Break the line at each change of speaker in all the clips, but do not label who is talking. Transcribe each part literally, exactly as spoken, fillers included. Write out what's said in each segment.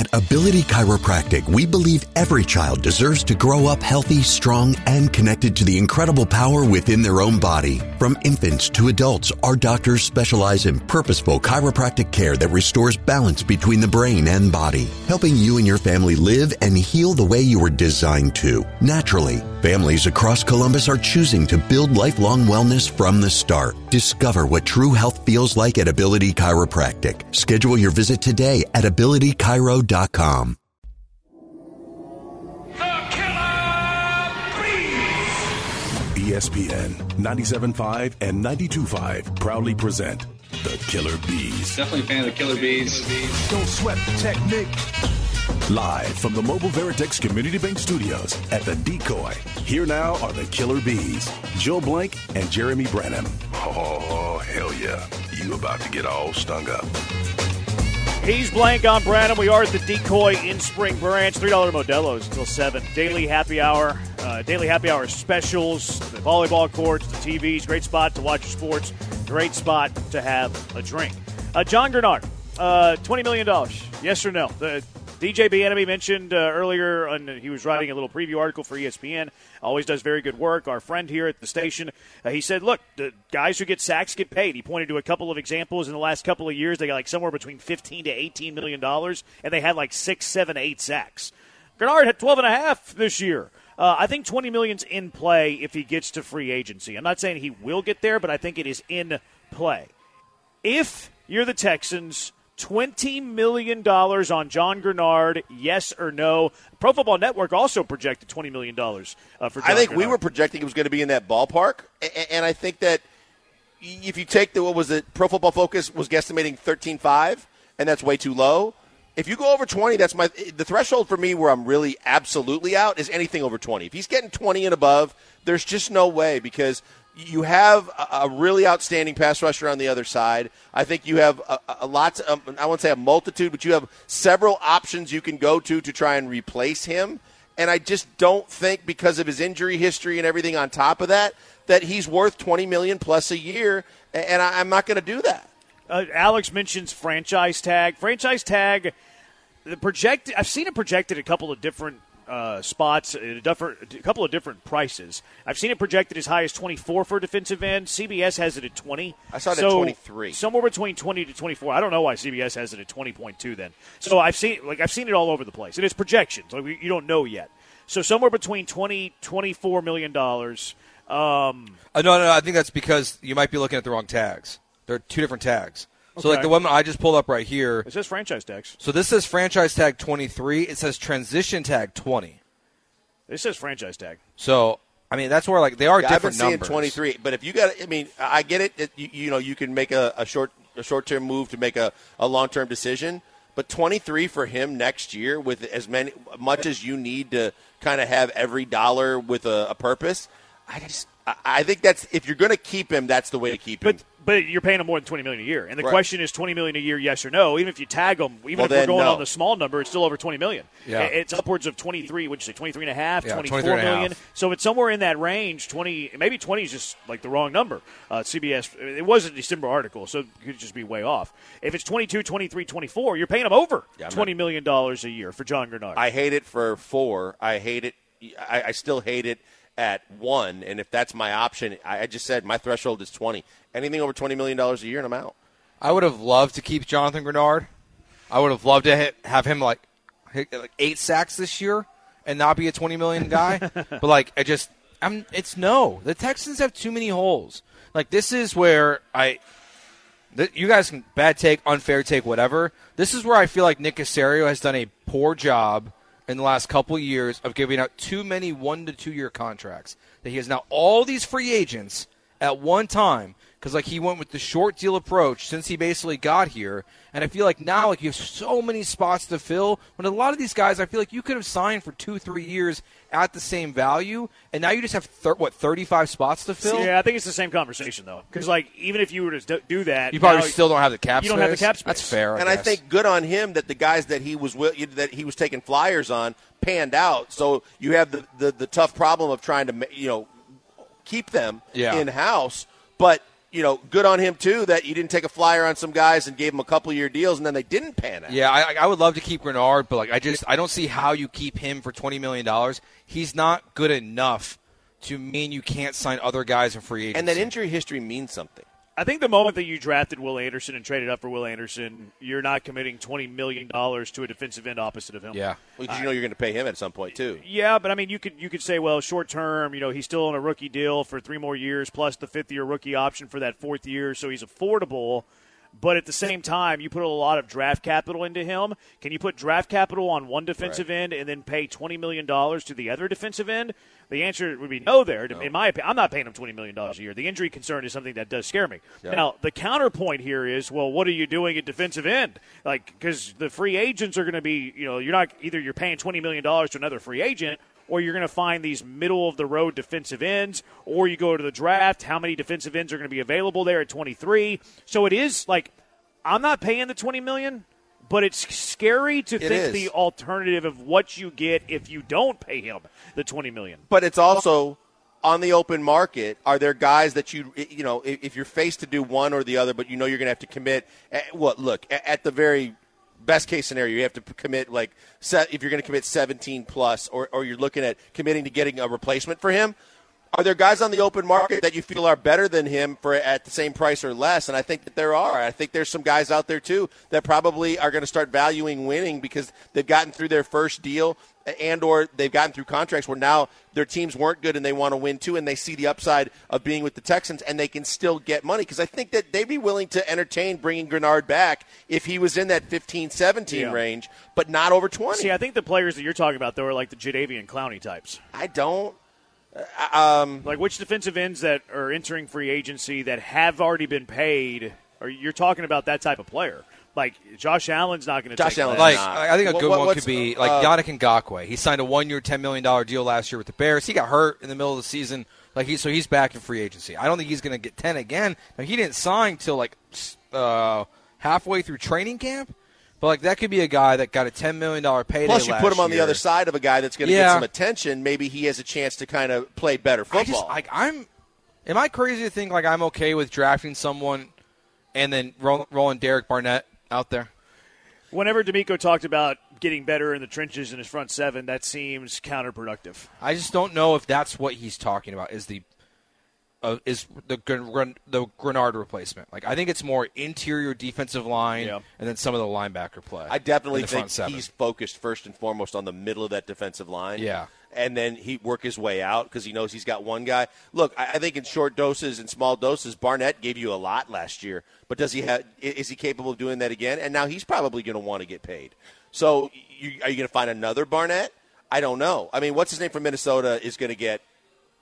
At Ability Chiropractic, we believe every child deserves to grow up healthy, strong, and connected to the incredible power within their own body. From infants to adults, our doctors specialize in purposeful chiropractic care that restores balance between the brain and body, helping you and your family live and heal the way you were designed to, naturally. Families across Columbus are choosing to build lifelong wellness from the start. Discover what true health feels like at Ability Chiropractic. Schedule your visit today at ability chiro dot com.
E S P N ninety-seven point five and ninety-two point five proudly present The Killer Bees.
Definitely a fan of the Killer Bees.
Don't sweat the technique. Live from the Mobile Veritex Community Bank Studios at The Decoy. Here now are the Killer Bees, Joe Blank and Jeremy Branham. Oh, hell yeah. You about to get all stung up.
He's Blank on Branham. We are at the Decoy in Spring Branch. three dollar Modelo's until seven. Daily happy hour. Uh, daily happy hour specials. The volleyball courts, the T Vs. Great spot to watch your sports. Great spot to have a drink. Uh, John Gernard, uh, twenty million dollars. Yes or no? The D J Bieniemy mentioned uh, earlier, and he was writing a little preview article for E S P N. Always does very good work. Our friend here at the station, uh, he said, look, the guys who get sacks get paid. He pointed to a couple of examples in the last couple of years. They got like somewhere between fifteen to eighteen million dollars, and they had like six, seven, eight sacks. Gernard had twelve and a half this year. Uh, I think twenty million's in play if he gets to free agency. I'm not saying he will get there, but I think it is in play. If you're the Texans, twenty million dollars on John Gernard, yes or no? Pro Football Network also projected twenty million dollars uh, for John
I think
Gernard.
we were projecting it was going to be in that ballpark, and I think that if you take the, what was it, Pro Football Focus was guesstimating thirteen five, and that's way too low. If you go over twenty, that's my the threshold for me where I'm really absolutely out is anything over twenty. If he's getting twenty and above, there's just no way because you have a really outstanding pass rusher on the other side. I think you have a, a lots. Of, I won't say a multitude, but you have several options you can go to to try and replace him. And I just don't think because of his injury history and everything on top of that that he's worth twenty million dollars plus a year. And I, I'm not going to do that.
Uh, Alex mentions franchise tag. Franchise tag. The project. I've seen it projected a couple of different uh, spots, a, different, a couple of different prices. I've seen it projected as high as twenty-four for a defensive end. C B S has it at twenty.
I saw it
so
at twenty-three.
Somewhere between twenty to twenty-four. I don't know why C B S has it at twenty point two. Then, so I've seen like I've seen it all over the place, and it's projections. Like you don't know yet. So somewhere between twenty, twenty-four million dollars. Um,
uh, no, no, no, I think that's because you might be looking at the wrong tags. There are two different tags. So,
okay.
like the one I just pulled up right here.
It says franchise tags.
So this says franchise tag twenty-three. It says transition tag twenty.
It says franchise tag.
So, I mean, that's where, like, they are
yeah,
different
I've been
numbers.
seeing twenty-three. But if you got, I mean, I get it. That you, you know, you can make a, a short a short-term move to make a, a long-term decision. But twenty-three for him next year with as many much as you need to kind of have every dollar with a, a purpose, I just I, I think that's if you're going to keep him, that's the way to keep him.
But but you're paying him more than twenty million dollars a year, and the
right. question
question is twenty million dollars a year, yes or no. Even if you tag him, even
well,
if we're going
no.
on the small number, it's still over twenty million dollars.
Yeah.
It's upwards of twenty-three. What'd you say? Twenty-three and a half,
yeah,
twenty-four million dollars.
Half.
So it's somewhere in that range. Twenty, maybe twenty is just like the wrong number. Uh, C B S. It was a December article, so it could just be way off. If it's twenty-two, twenty-three, twenty-four, you're paying him over
yeah,
twenty million dollars a year for John Gernard.
I hate it for four. I hate it. I, I still hate it at one. And if that's my option, I, I just said my threshold is twenty. Anything over twenty million dollars a year, and I'm out.
I would have loved to keep Jonathan Gernard. I would have loved to hit, have him like hit, like eight sacks this year and not be a twenty million guy. But like, I just, I'm. It's no. The Texans have too many holes. Like this is where I. Th- you guys can bad take, unfair take, whatever. This is where I feel like Nick Caserio has done a poor job in the last couple of years of giving out too many one to two year contracts. That he has now all these free agents at one time. Because, like, he went with the short deal approach since he basically got here. And I feel like now, like, you have so many spots to fill. When a lot of these guys, I feel like you could have signed for two, three years at the same value. And now you just have, thir- what, thirty-five spots to fill?
Yeah, I think it's the same conversation, though. Because, like, even if you were to do that.
You probably
now,
still don't have the cap space.
You don't have the cap space.
That's fair, I
And
guess.
I think good on him that the guys that he was that he was taking flyers on panned out. So you have the, the, the tough problem of trying to, you know, keep them
yeah.
in-house. But you know, good on him, too, that you didn't take a flyer on some guys and gave them a couple-year deals, and then they didn't pan out.
Yeah, I, I would love to keep Grenard, but like I just I don't see how you keep him for twenty million dollars. He's not good enough to mean you can't sign other guys in free agency.
And that injury history means something.
I think the moment that you drafted Will Anderson and traded up for Will Anderson, you're not committing twenty million dollars to a defensive end opposite of him.
Yeah.
Well, because you know you're going to pay him at some point, too.
Yeah, but, I mean, you could you could say, well, short term, you know, he's still on a rookie deal for three more years plus the fifth-year rookie option for that fourth year, so he's affordable. But at the same time, you put a lot of draft capital into him. Can you put draft capital on one defensive
right.
end and then pay twenty million dollars to the other defensive end? The answer would be no there. No. In my opinion, I'm not paying him twenty million dollars a year. The injury concern is something that does scare me. Yeah. Now, the counterpoint here is, well, what are you doing at defensive end? Like, because the free agents are going to be, you know, you're not either you're paying twenty million dollars to another free agent, or you're going to find these middle-of-the-road defensive ends, or you go to the draft, how many defensive ends are going to be available there at twenty-three? So it is like, I'm not paying the twenty million dollars, but it's scary to
it
think
is.
the alternative of what you get if you don't pay him the twenty million dollars.
But it's also on the open market. Are there guys that you you know if you're faced to do one or the other, but you know you're going to have to commit? What look at the very best case scenario, you have to commit like if you're going to commit seventeen plus, or or you're looking at committing to getting a replacement for him. Are there guys on the open market that you feel are better than him for at the same price or less? And I think that there are. I think there's some guys out there, too, that probably are going to start valuing winning because they've gotten through their first deal and or they've gotten through contracts where now their teams weren't good and they want to win, too, and they see the upside of being with the Texans and they can still get money. Because I think that they'd be willing to entertain bringing Grenard back if he was in that fifteen, seventeen
yeah.
range, but not over twenty.
See, I think the players that you're talking about, though, are like the Jadeveon Clowney types.
I don't. Um,
like which defensive ends that are entering free agency that have already been paid, or you're talking about that type of player? Like Josh Allen's not going to take
Allen's
like
not.
I think a good
what,
one could be like uh, Yannick Ngakoue. He signed a one-year, ten million dollars deal last year with the Bears. He got hurt in the middle of the season, like he so he's back in free agency. I don't think he's going to get ten again. Now, he didn't sign till like uh, halfway through training camp. But like that could be a guy that got a ten million dollars payday.
Plus, you
last
put him on
year.
the other side of a guy that's going to
yeah.
get some attention. Maybe he has a chance to kind of play better football.
I just, like I'm, am I crazy to think like I'm okay with drafting someone and then roll, rolling Derek Barnett out there?
Whenever D'Amico talked about getting better in the trenches in his front seven, that seems counterproductive.
I just don't know if that's what he's talking about. Is the Uh, is the the Grenard replacement. Like I think it's more interior defensive line
yeah.
and then some of the linebacker play.
I definitely
think
think he's focused first and foremost on the middle of that defensive line.
Yeah.
And then he work his way out because he knows he's got one guy. Look, I, I think in short doses and small doses, Barnett gave you a lot last year. But does he have? Is he capable of doing that again? And now he's probably going to want to get paid. So you, are you going to find another Barnett? I don't know. I mean, what's his name from Minnesota is going to get –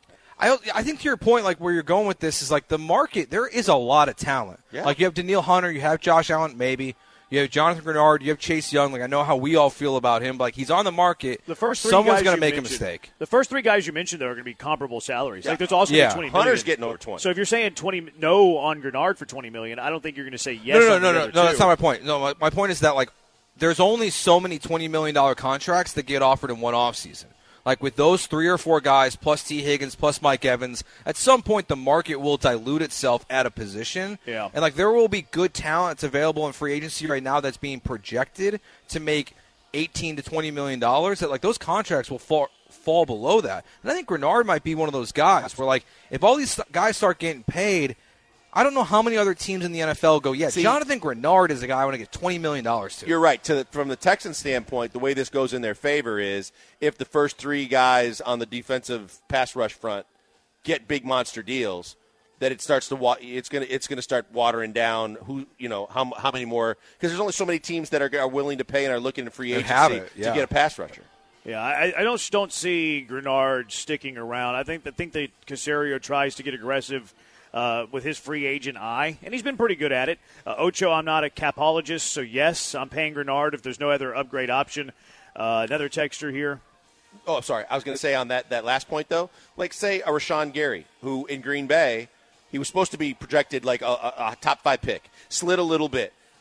I I think to your point, like where you're going with this is like the market. There is a lot of talent.
Yeah.
Like you have Danielle Hunter, you have Josh Allen, maybe you have Jonathan Grenard, you have Chase Young. Like I know how we all feel about him, but like he's on the market.
The first three
someone's
going to
make a mistake.
The first three guys you mentioned though are going to be comparable salaries.
Yeah.
Like there's also
yeah.
twenty.
Hunter's
million.
getting over twenty.
So if you're saying twenty no on Grenard for twenty million, I don't think you're going to say yes.
No, no,
on
no,
the
no,
other
no.
two.
That's not my point. No, my, my point is that like there's only so many twenty million dollars contracts that get offered in one offseason. Like with those three or four guys, plus T. Higgins, plus Mike Evans, at some point the market will dilute itself at a position.
Yeah.
And like there will be good talent that's available in free agency right now that's being projected to make eighteen to twenty million dollars. That like those contracts will fall fall below that. And I think Grenard might be one of those guys where like if all these guys start getting paid, I don't know how many other teams in the N F L go, yeah, See, Jonathan Grenard is a guy I want to get twenty million dollars to.
You're right. To the, from the Texans' standpoint, the way this goes in their favor is if the first three guys on the defensive pass rush front get big monster deals, that it starts to wa- it's going to it's going to start watering down who you know how how many more because there's only so many teams that are, are willing to pay and are looking at free agency
have it, yeah.
to get a pass rusher.
Yeah, I, I don't don't see Grenard sticking around. I think I think that Caserio tries to get aggressive. Uh, with his free agent eye, and he's been pretty good at it. Uh, Ocho, I'm not a capologist, so yes, I'm paying Grenard if there's no other upgrade option. Uh, another texter here.
Oh, I'm sorry. I was going to say on that, that last point, though, like say a Rashawn Gary, who in Green Bay, he was supposed to be projected like a, a, a top five pick, slid a little bit.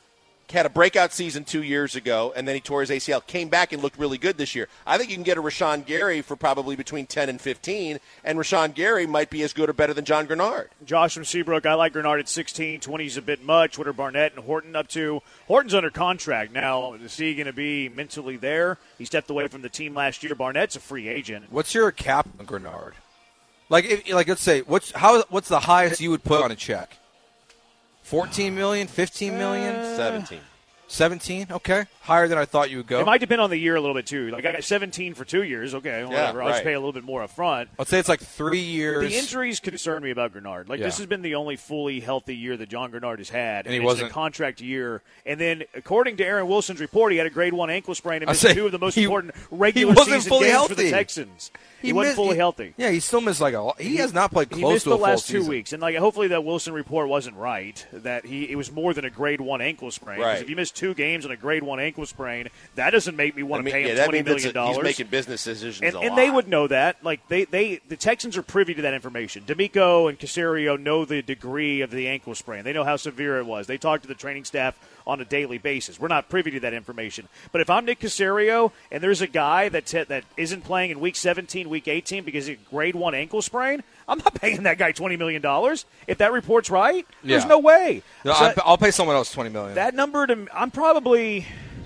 had a breakout season two years ago, and then he tore his A C L, came back and looked really good this year. I think you can get a Rashawn Gary for probably between ten and fifteen, and Rashawn Gary might be as good or better than John Grenard.
Josh from Seabrook, I like Grenard at sixteen. twenty is a bit much. What are Barnett and Horton up to? Horton's under contract now. Is he going to be mentally there? He stepped away from the team last year. Barnett's a free agent.
What's your cap on Grenard? Like, if, like let's say, what's how? What's the highest you would put on a check? fourteen million, fifteen million,
Uh, seventeen.
seventeen, okay. Higher than I thought you would go.
It might depend on the year a little bit, too. Like, I got seventeen for two years. Okay, whatever. I'll
right.
just pay a little bit more up front.
I'd say it's like three years.
The injuries concern me about Grenard. Like,
Yeah.
this has been the only fully healthy year that John Grenard has had.
And he
it's
wasn't-
a contract year. And then, according to Aaron Wilson's report, he had a grade one ankle sprain and
I
missed
say,
two of the most
he-
important
he
regular
wasn't
season
fully
games for the
healthy.
Texans. He, wasn't
missed-
fully
he-
healthy.
Yeah, he still missed like a. He, has not played
He
close
missed
to
the
a full
last two
season.
weeks, and like hopefully that Wilson report wasn't right. That he it was more than a grade one ankle sprain. 'Cause
Right.
If you miss two games on a grade one ankle sprain, that doesn't make me want
I
to
mean,
pay
yeah,
him
that
twenty
means it's
million
a- he's
dollars.
making business decisions
And,
a
and
lot.
they would know that. Like they, they, the Texans are privy to that information. D'Amico and Caserio know the degree of the ankle sprain. They know how severe it was. They talk to the training staff on a daily basis. We're not privy to that information. But if I'm Nick Caserio and there's a guy that t- that isn't playing in week seventeen, week eighteen because of grade one ankle sprain, I'm not paying that guy twenty million dollars. If that report's right, there's
Yeah.
no way.
No,
So
I, I'll pay someone else twenty million.
that number to I'm probably.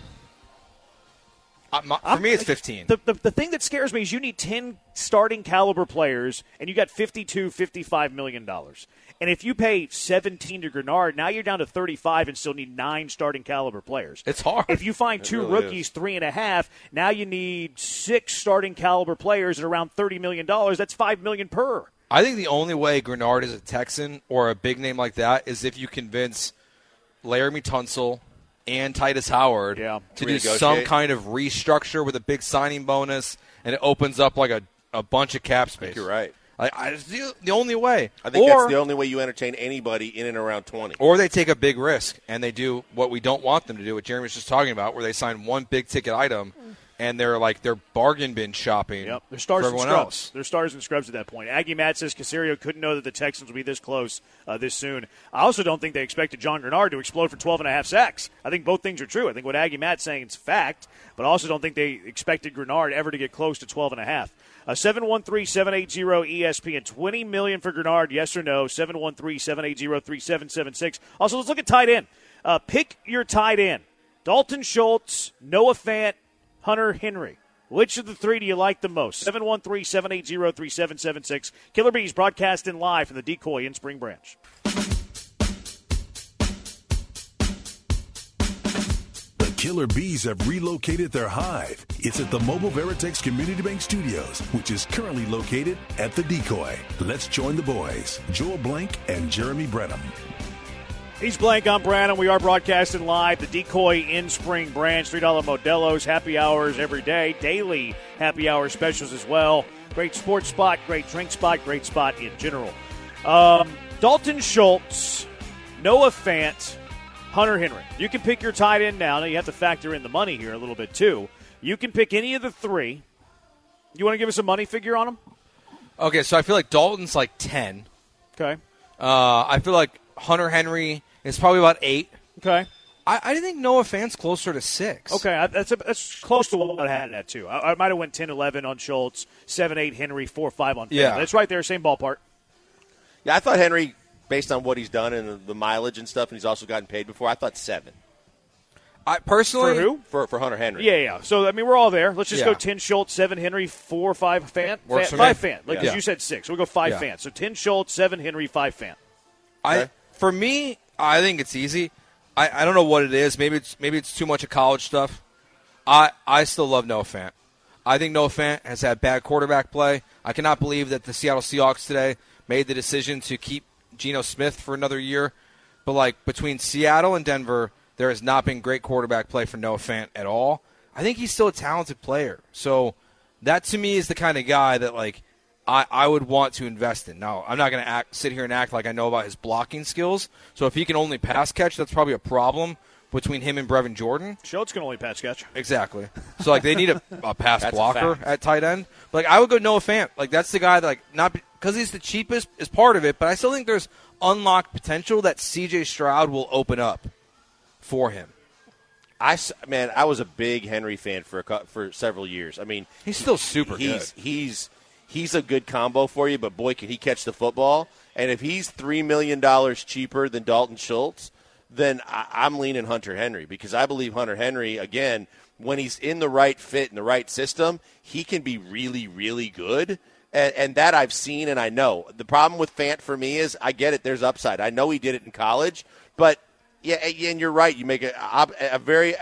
Uh, my- for
I'm-
me, it's fifteen.
The, the, the thing that scares me is you need ten starting caliber players, and you got fifty-two, fifty-five million dollars. And if you pay seventeen to Grenard, now you're down to thirty-five and still need nine starting caliber players.
It's hard.
If you find two
really
rookies, three and a half, now you need six starting caliber players at around thirty million dollars. That's five million dollars per.
I think the only way Grenard is a Texan or a big name like that is if you convince Laramie Tunsil and Titus Howard
Yeah.
to do
Renegotiate.
some kind of restructure with a big signing bonus, and it opens up like a, a bunch of cap space.
You're right.
I, I, it's the, the only way.
I think
or,
that's the only way you entertain anybody in and around twenty.
Or they take a big risk and they do what we don't want them to do, what Jeremy was just talking about, where they sign one big ticket item and they're like they're bargain bin shopping.
Yep, they're stars
for
and
everyone
scrubs.
else.
They're stars and scrubs at that point. Aggie Matt says Caserio couldn't know that the Texans would be this close uh, this soon. I also don't think they expected John Grenard to explode for twelve and a half sacks. I think both things are true. I think what Aggie Matt's saying is fact, but I also don't think they expected Grenard ever to get close to twelve and a half. Uh, seven one three, seven eight zero, E S P N. twenty million dollars for Grenard, yes or no? seven one three, seven eight zero, three seven seven six. Also, let's look at tight end. Uh, pick your tight end. Dalton Schultz, Noah Fant, Hunter Henry. Which of the three do you like the most? seven one three, seven eight zero, three seven seven six. Killer Bees broadcasting live from the Decoy in Spring Branch.
The Killer Bees have relocated their hive. It's at the Mobile Veritex Community Bank Studios, which is currently located at the Decoy. Let's join the boys, Joel Blank and Jeremy Brenham.
He's Blank, I'm Brandon. We are broadcasting live. The Decoy in Spring Branch. three dollar Modelo's, happy hours every day. Daily happy hour specials as well. Great sports spot, great drink spot, great spot in general. Um, Dalton Schultz, Noah Fant, Hunter Henry. You can pick your tight end now. Now you have to factor in the money here a little bit too. You can pick any of the three. You want to give us a money figure on them?
Okay, so I feel like Dalton's like ten.
Okay.
Uh, I feel like Hunter Henry is probably about eight.
Okay.
I, I think Noah Fant's closer to six.
Okay, I- that's a, that's close to what I had at too. I, I might have went ten eleven on Schultz, seven eight Henry, four five on Fant.
Yeah.
That's right there, same ballpark.
Yeah, I thought Henry, based on what he's done and the, the mileage and stuff, and he's also gotten paid before, I thought seven.
I personally,
For who?
For, for Hunter Henry.
Yeah, yeah. So, I mean, we're all there. Let's just
Yeah.
go ten Schultz, seven Henry, four five Fant.
Works
Fant-
for
five
me.
Fant. Like, 'cause
Yeah.
you said six. We'll go five
Yeah.
Fant. So ten Schultz, seven Henry, five Fant.
I
Okay.
for me, I think it's easy. I, I don't know what it is. Maybe it's maybe it's too much of college stuff. I I still love Noah Fant. I think Noah Fant has had bad quarterback play. I cannot believe that the Seattle Seahawks today made the decision to keep Geno Smith for another year. But like between Seattle and Denver, there has not been great quarterback play for Noah Fant at all. I think he's still a talented player. So that to me is the kind of guy that like I, I would want to invest in. Now, I'm not going to act, sit here and act like I know about his blocking skills. So if he can only pass catch, that's probably a problem between him and Brevin Jordan.
Schultz can only pass catch.
Exactly. So like they need a, a pass
That's a
blocker
fact.
at tight end. But, like I would go Noah Fant. Like that's the guy that like not because he's the cheapest is part of it, but I still think there's unlocked potential that C J Stroud will open up for him.
I, man, I was a big Henry fan for a, for several years. I mean,
he's still super
he's,
good.
He's he's a good combo for you, but boy, can he catch the football. And if he's three million dollars cheaper than Dalton Schultz, then I, I'm leaning Hunter Henry because I believe Hunter Henry, again, when he's in the right fit and the right system, he can be really, really good. And, and that I've seen and I know. The problem with Fant for me is I get it. There's upside. I know he did it in college, but yeah, and you're right. You make a, a very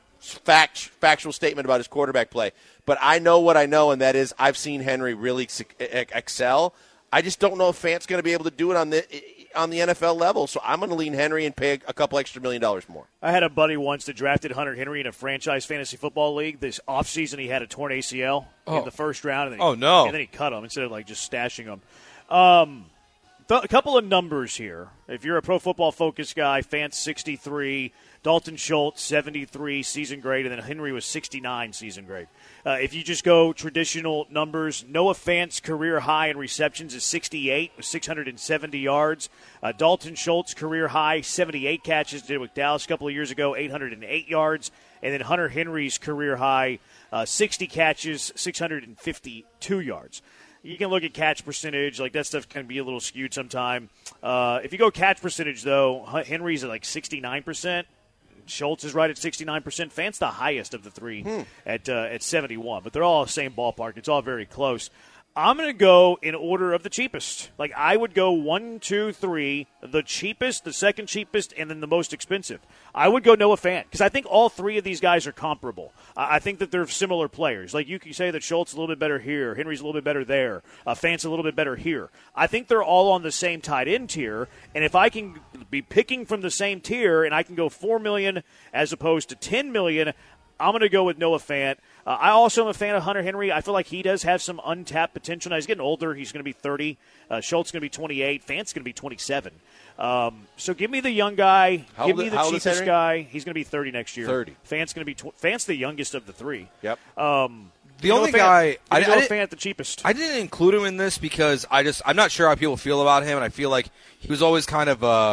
fact, factual statement about his quarterback play. But I know what I know, and that is I've seen Henry really excel. I just don't know if Fant's going to be able to do it on the on the N F L level. So I'm going to lean Henry and pay a couple extra million dollars more.
I had a buddy once that drafted Hunter Henry in a franchise fantasy football league. This offseason, he had a torn A C L
oh.
in the first round. And then he,
oh, no.
And then he cut him instead of, like, just stashing him. Um, th- a couple of numbers here. If you're a Pro Football Focus guy, Fant sixty-three, Dalton Schultz seventy-three season grade, and then Henry was sixty-nine season grade. Uh, if you just go traditional numbers, Noah Fant's career high in receptions is sixty-eight with six hundred seventy yards. Uh, Dalton Schultz career high seventy-eight catches, did it with Dallas a couple of years ago, eight hundred eight yards. And then Hunter Henry's career high, uh, sixty catches, six hundred fifty-two yards. You can look at catch percentage. Like, that stuff can be a little skewed sometime. Uh, if you go catch percentage, though, Henry's at like sixty-nine percent. Schultz is right at sixty-nine percent. Fant's the highest of the three hmm. at uh, at seventy-one. But they're all the same ballpark. It's all very close. I'm going to go in order of the cheapest. Like, I would go one, two, three, the cheapest, the second cheapest, and then the most expensive. I would go Noah Fant because I think all three of these guys are comparable. I think that they're similar players. Like, you can say that Schultz is a little bit better here, Henry's a little bit better there, uh, Fant's a little bit better here. I think they're all on the same tight end tier, and if I can be picking from the same tier and I can go four million dollars as opposed to ten million dollars, I'm going to go with Noah Fant. Uh, I also am a fan of Hunter Henry. I feel like he does have some untapped potential. Now, he's getting older. He's going to be thirty. Uh, Schultz is going to be twenty-eight. Fant's going to be twenty-seven. Um, so give me the young guy.
How
give
old,
me the cheapest guy. He's going to be thirty next year.
thirty.
Fant's going to be tw- Fant's the youngest of the three.
Yep.
Um,
the only guy
I,
I,
I
I
Fant the cheapest.
I didn't include him in this because I just I'm not sure how people feel about him, and I feel like he was always kind of uh,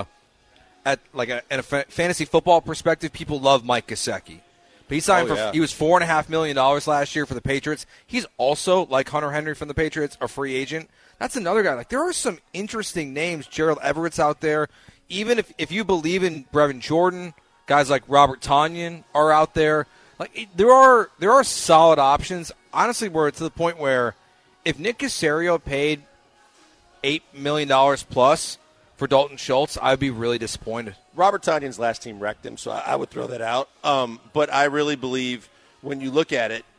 at like a, at a fa- fantasy football perspective. People love Mike Gesicki. But he signed
oh,
for
yeah.
he was four and a half million dollars last year for the Patriots. He's also, like Hunter Henry from the Patriots, a free agent. That's another guy. Like, there are some interesting names. Gerald Everett's out there. Even if, if you believe in Brevin Jordan, guys like Robert Tonyan are out there. Like, it, there are there are solid options. Honestly, we're to the point where if Nick Caserio paid eight million dollars plus for Dalton Schultz, I'd be really disappointed.
Robert Tonyan's last team wrecked him, so I, I would throw that out. Um, but I really believe when you look at it,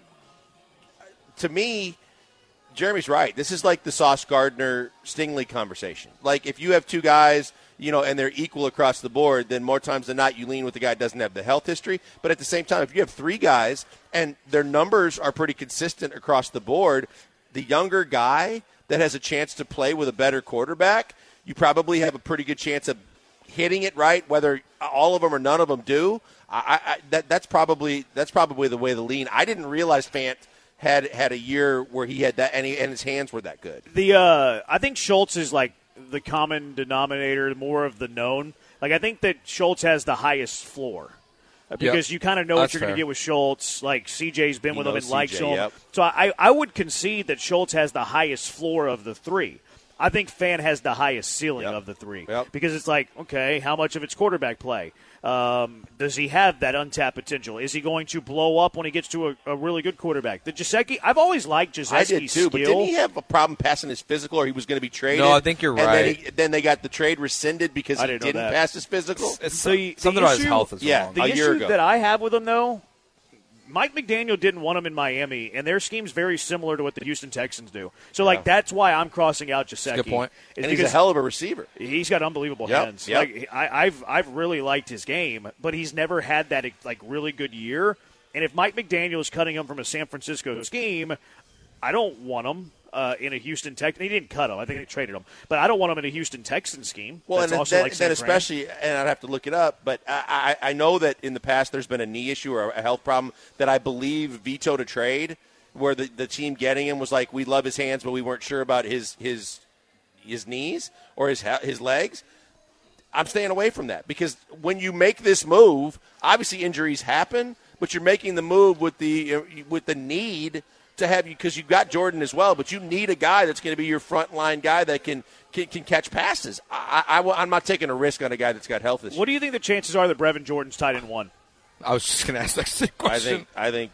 to me, Jeremy's right. This is like the Sauce Gardner-Stingley conversation. Like, if you have two guys, you know, and they're equal across the board, then more times than not you lean with the guy that doesn't have the health history. But at the same time, if you have three guys and their numbers are pretty consistent across the board, the younger guy that has a chance to play with a better quarterback, you probably have a pretty good chance of hitting it right, whether all of them or none of them do. I, I, that, that's probably that's probably the way to lean. I didn't realize Fant had had a year where he had that, and, he, and his hands were that good.
The uh, I think Schultz is like the common denominator, more of the known. Like, I think that Schultz has the highest floor because yep. you kind of know
That's
what you're going to get with Schultz. Like, C J's been
he
with him and
C J,
likes him.
Yep.
So I, I would concede that Schultz has the highest floor of the three. I think Fant has the highest ceiling
yep.
of the three
yep.
because it's like, okay, how much of it's quarterback play? Um, does he have that untapped potential? Is he going to blow up when he gets to a, a really good quarterback? The Gesicki, I've always liked Gesicki's
I did too,
skill.
but didn't he have a problem passing his physical, or he was going to be traded?
No, I think you're
and
right.
Then, he, then they got the trade rescinded because
I
he
didn't,
didn't
know that.
pass his physical.
It's
the,
something
the
about
issue,
his health is
yeah,
wrong.
The
a
issue
year ago.
that I have with him, though, Mike McDaniel didn't want him in Miami, and their scheme's very similar to what the Houston Texans do. So, like,
Yeah.
that's why I'm crossing out Gesicki.
Good point.
And he's a hell of a receiver.
He's got unbelievable
Yep,
hands.
yep.
Like, I, I've I've really liked his game, but he's never had that like really good year. And if Mike McDaniel is cutting him from a San Francisco scheme, I don't want him uh, in a Houston Texan. He didn't cut him. I think they traded him. But I don't want him in a Houston Texan scheme.
Well,
That's
and
also
then,
like
then
San Fran.
especially, and I'd have to look it up, but I, I, I know that in the past there's been a knee issue or a health problem that I believe vetoed a trade where the, the team getting him was like, we love his hands, but we weren't sure about his his his knees or his his legs. I'm staying away from that because when you make this move, obviously injuries happen, but you're making the move with the uh, with the need to have you because you've got Jordan as well, but you need a guy that's going to be your frontline guy that can can, can catch passes. I, I, I'm not taking a risk on a guy that's got health issues.
What do you think the chances are that Brevin Jordan's tight end one?
I was just going to ask that same question.
I think I think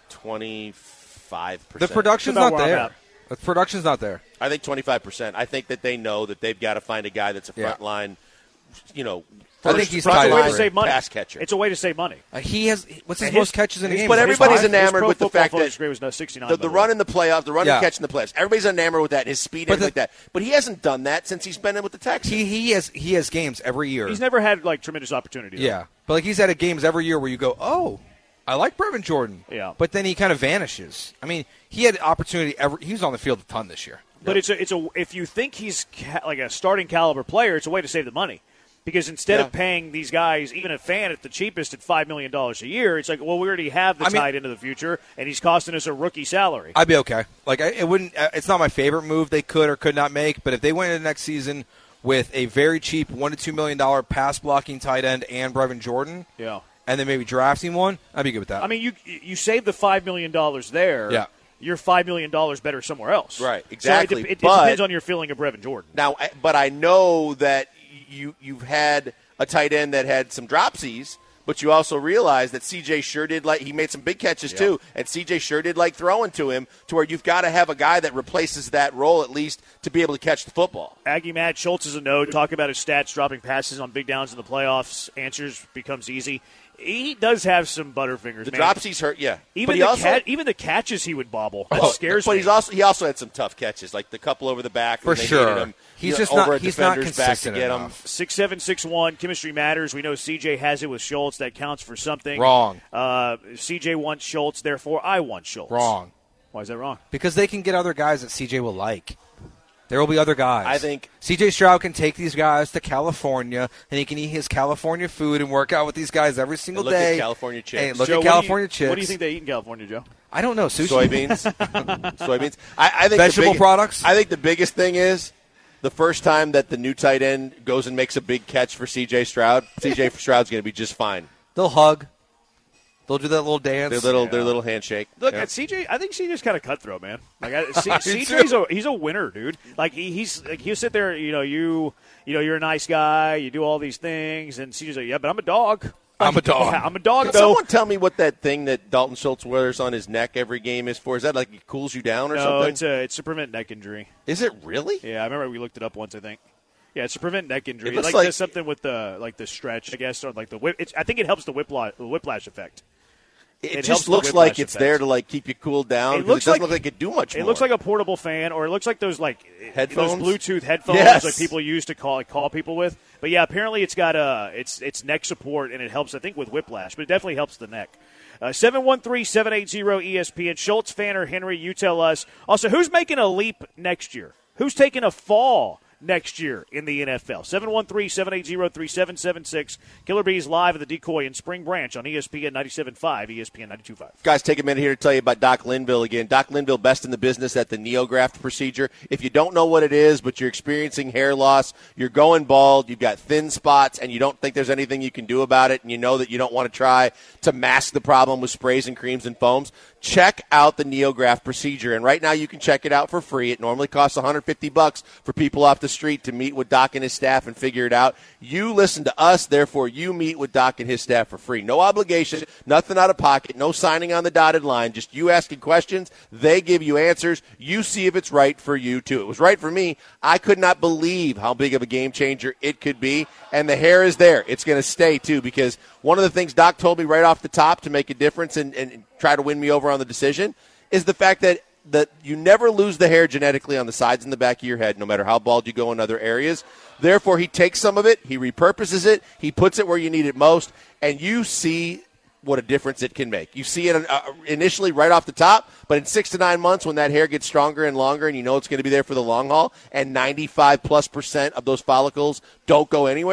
twenty-five percent.
The production's
About
not
where I'm
there.
at.
The production's not there.
I think twenty-five percent. I think that they know that they've got to find a guy that's a
Yeah.
frontline, you know,
I think he's
It's
tight
a way
end
to save money.
pass catcher.
It's a way to save money.
Uh, he has what's his
And his-
most catches in a
his-
game?
but
His
everybody's
five?
enamored
His
with the
Pro
fact
Football
that
Focus grade was no sixty-nine.
the,
by
the
way.
run in the playoff, the run
Yeah.
and catch in the playoffs. Everybody's enamored with that. His speed
But
and
the-
like that. But he hasn't done that since he's been in with the Texans.
He he has he has games every year.
He's never had like tremendous opportunity. though.
Yeah, but like he's had a games every year where you go, oh, I like Brevin Jordan.
Yeah.
But then he kind of vanishes. I mean, he had opportunity. Every, he was on the field a ton this year.
But it's a, it's a if you think he's ca- like a starting caliber player, it's a way to save the money. Because instead
Yeah.
of paying these guys, even a fan at the cheapest at five million dollars a year, it's like, well, we already have the
I mean-
tight end of the future, and he's costing us a rookie salary.
I'd be okay. Like I, it wouldn't. uh, It's not my favorite move they could or could not make. But if they went into next season with a very cheap one to two million dollar pass blocking tight end and Brevin Jordan,
yeah.
and then maybe drafting one, I'd be good with that.
I mean, you you save the five million dollars there.
Yeah.
You're five million dollars better somewhere else.
Right,
So
exactly.
it, de- it,
But-
it depends on your feeling of Brevin Jordan.
Now, I- but I know that you you've had a tight end that had some dropsies, but you also realize that C J sure did like he made some big catches too, and C J sure did like throwing to him to where you've got to have a guy that replaces that role at least to be able to catch the football.
Aggie Matt Schultz is a no. Talking about his stats, dropping passes on big downs in the playoffs, answers becomes easy. He does have some butterfingers.
The
man.
dropsies hurt, yeah.
Even
but he
the
also,
cat, even the catches he would bobble. That
Oh,
scares
but
me.
he's also he also had some tough catches, like the couple over the back
For
when they
sure.
needed him,
He's
you know,
just
over
not-
a
he's not
defender's back to
consistent
get him.
enough.
Six seven six one. Chemistry matters. We know C J has it with Schultz. That counts for something.
Wrong.
Uh, C J wants Schultz. Therefore, I want Schultz.
Wrong.
Why is that wrong?
Because they can get other guys that C J will like. There will be other guys.
I think-
C J Stroud can take these guys to California, and he can eat his California food and work out with these guys every single
look at
day.
California chicks.
And look
Joe,
at
what do you-
California chicks.
What do you think they eat in California, Joe?
I don't know. Sushi.
Soybeans, soybeans. I, I think
Vegetable
the big,
products?
I think the biggest thing is the first time that the new tight end goes and makes a big catch for C J Stroud. C J Stroud's going to be just fine.
They'll hug. They'll do that little dance.
Their little,
Yeah.
their little handshake.
Look,
Yeah.
at C J, I think C J's kind of cutthroat, man. Like I, C,
I do
CJ's
too.
a he's a winner, dude. Like he, he's like he'll sit there, you know, you you know, you're a nice guy, you do all these things, and C J's like, yeah, but I'm a dog.
I'm a dog.
Yeah, I'm a dog,
Can
though.
someone tell me what that thing that Dalton Schultz wears on his neck every game is for? Is that like it cools you down or
No,
something?
it's a it's to prevent neck injury.
Is it really?
Yeah, I remember we looked it up once. I think. Yeah, it's to prevent neck injury.
It looks
like,
like-
does something with the like the stretch, I guess, or like the whip. It's, I think it helps the whiplash, the whiplash effect.
It,
It helps
just
the
looks
whiplash
like it's
effect.
there to like keep you cooled down.
It
'cause
looks
it doesn't
like-
look like it do much.
It
more.
looks like a portable fan, or it looks like those like
Headphones?
those Bluetooth headphones
Yes.
like people use to call call people with. But yeah, apparently it's got a it's it's neck support and it helps I think with whiplash, but it definitely helps the neck. Uh, seven one three, seven eight zero, E S P N. Schultz, fan, or Henry, you tell us. Also, who's making a leap next year? Who's taking a fall next year in the N F L? seven one three, seven eight zero, three seven seven six. Killer Bees live at the Decoy in Spring Branch on E S P N ninety-seven point five, E S P N ninety-two point five.
Guys, take a minute here to tell you about Doc Linville again. Doc Linville, best in the business at the NeoGraft procedure. If you don't know what it is, but you're experiencing hair loss, you're going bald, you've got thin spots, and you don't think there's anything you can do about it, and you know that you don't want to try to mask the problem with sprays and creams and foams, check out the NeoGraft procedure. And right now you can check it out for free. It normally costs one hundred fifty bucks for people off the street to meet with Doc and his staff and figure it out. You listen to us, therefore you meet with Doc and his staff for free. No obligation, nothing out of pocket, no signing on the dotted line, just you asking questions. They give you answers. You see if it's right for you, too. It was right for me. I could not believe how big of a game changer it could be, and the hair is there. It's going to stay, too, because one of the things Doc told me right off the top to make a difference and, and try to win me over on the decision is the fact that that you never lose the hair genetically on the sides and the back of your head, no matter how bald you go in other areas. Therefore, he takes some of it, he repurposes it, he puts it where you need it most, and you see what a difference it can make. You see it uh, initially right off the top, but in six to nine months when that hair gets stronger and longer and you know it's going to be there for the long haul, and ninety-five plus percent of those follicles don't go anywhere,